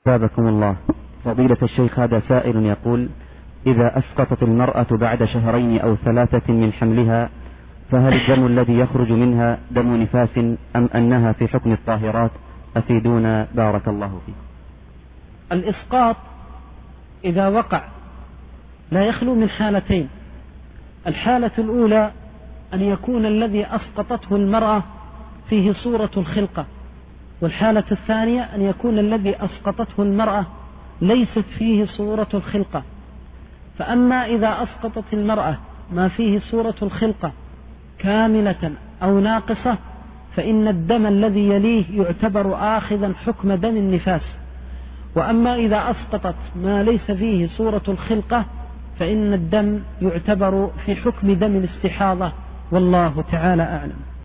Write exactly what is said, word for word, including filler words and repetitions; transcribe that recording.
أثابكم الله. فضيلة الشيخ، هذا سائل يقول: إذا أسقطت المرأة بعد شهرين أو ثلاثة من حملها فهل الدم الذي يخرج منها دم نفاس أم أنها في حكم الطاهرات؟ أفيدونا بارك الله فيكم. الإسقاط إذا وقع لا يخلو من حالتين. الحالة الأولى أن يكون الذي أسقطته المرأة فيه صورة الخلقة، والحالة الثانية أن يكون الذي أسقطته المرأة ليست فيه صورة الخلقة. فأما إذا أسقطت المرأة ما فيه صورة الخلقة كاملة أو ناقصة فإن الدم الذي يليه يعتبر آخذا حكم دم النفاس. وأما إذا أسقطت ما ليس فيه صورة الخلقة فإن الدم يعتبر في حكم دم الاستحاضة، والله تعالى أعلم.